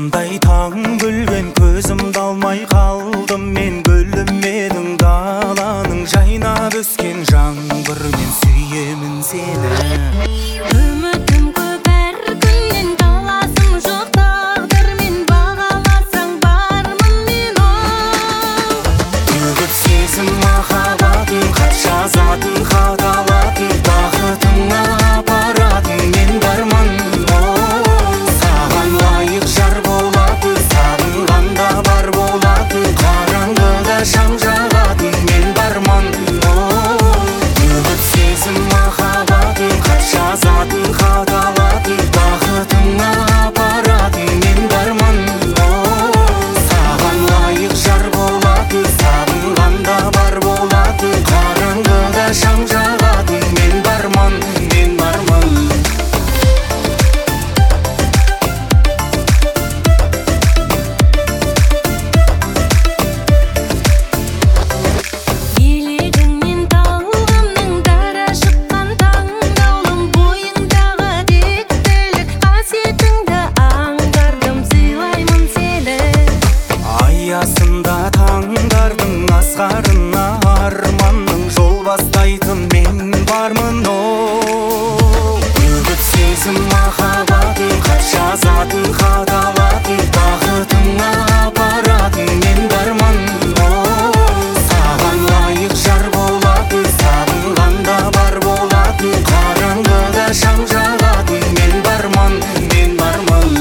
Аясындай таң күлген көзімді алмай қалдым мен, гүлім менің даланың жайнап өскен жаңбыр, мен сүйемін сені. Үмітім көп әр күннен, таласым жоқ тағдырмен, бағаласаң бармын мен ол. Төгіп сезім махаббатын, хат жазатын, хат алатын, бақытыңа апаратын мен бармын ол. Саған лайық жар болатын, сағынғанда бар болатын, қараңғыда шам жағатын мен бармын ол. Төгіп сезім махаббатын, хат жазатын, хат алатын, бақытыңа апаратын мен бармын ол. Саған лайық жар болатын, сағынғанда бар болатын, қараңғыда шам жағатын мен бармын, мен бармын. Елегіңнен талғамның дара шыққан таңдаулым, бойыңдағы тектілік қасиетіңді аңғардым, сыйлаймын сені. Аясында таңдардың асқарына арманның, жол бастайтын мен бармын ол. Төгіп сезім махаббатын, хат жазатын, хат алатын, бақытыңа апаратын мен бармын ол. Саған лайық жар болатын, сағынғанда бар болатын, қараңғыда шам жағатын мен бармын, мен бармын.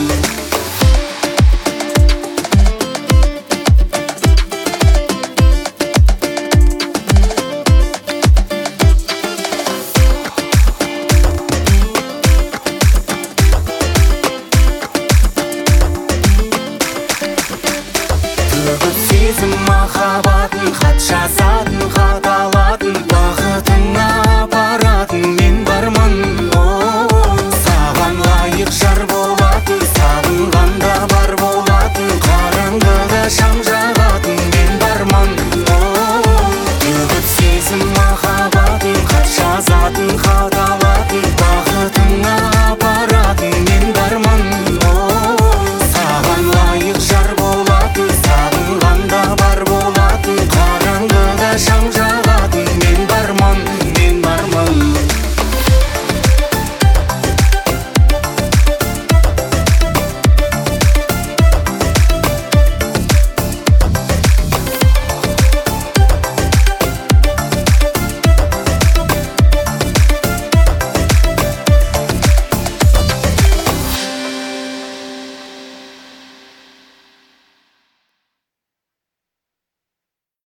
Төгіп сезім махаббатын, хат жазатын, хат